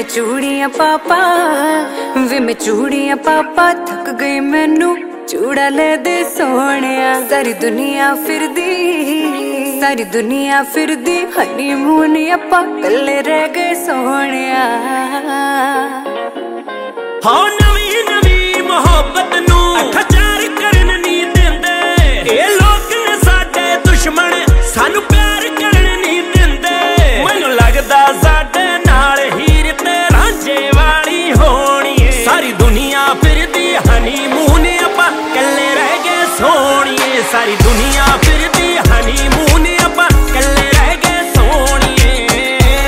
मैं चूड़ियां पापा वे मैं चूड़ियां पापा थक गई मैनू चूड़ा ले दे सोहणिया सारी दुनिया फिरदी हनीमून अपा कल्ले रह गए सोहणिया हाँ नवी नवी मोहब्बत नू खचार करन नहीं देंदे ये लोग ने साडे दुश्मन सानू प्यार करन नहीं देंदे मैनू लगदा साडे नाल हीर ते रांझे वाली होनी है सारी दुनिया फिरदी हनीमून अपा कल्ले रह गए सोहणिए सारी दुनिया फिरदी हनीमून अपा कल्ले रह गए सोहणिए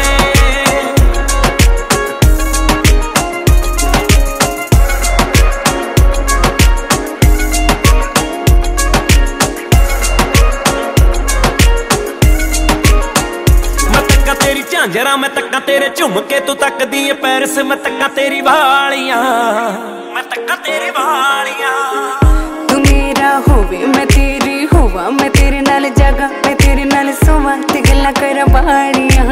तेरी झांजरा मैं तक्का तेरे झुमके तू तकदी है पैरस मैं तक्का तेरी वालियां मैं तक्का तेरी वालियां तू मेरा होवे मैं तेरी होवा मैं तेरे नाल जागा मैं तेरे नाल सोवा ते गल्लां कर बाड़ियां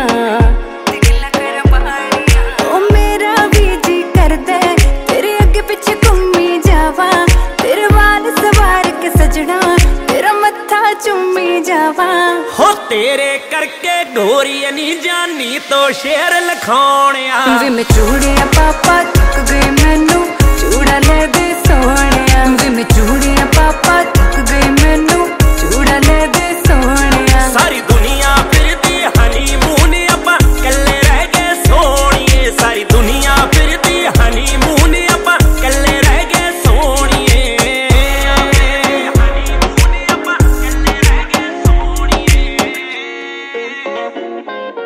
ओ मेरा भी जी करदा तेरे अगे पीछे घूमी जावा तेरे वाल सवार के सजना तेरा मत्था चुम्मी जावा हो तेरे करके गोरी नहीं जानी तो शेर लखाउणिया वे मैं चूड़ियां पापा थक गई मैनू चूड़ा ले दे सोहणिया वे मैं चूड़ियां पापा थक गई मैनू चूड़ा ले दे सोहणिया सारी दुनिया फिरदी हनीमून अपा कल्ले रह गए सोहणिए सारी दुनिया फिरदी हनीमून अपा कल्ले रह गए सोहणिए हनीमून अपा कल्ले रह गए सोहणिए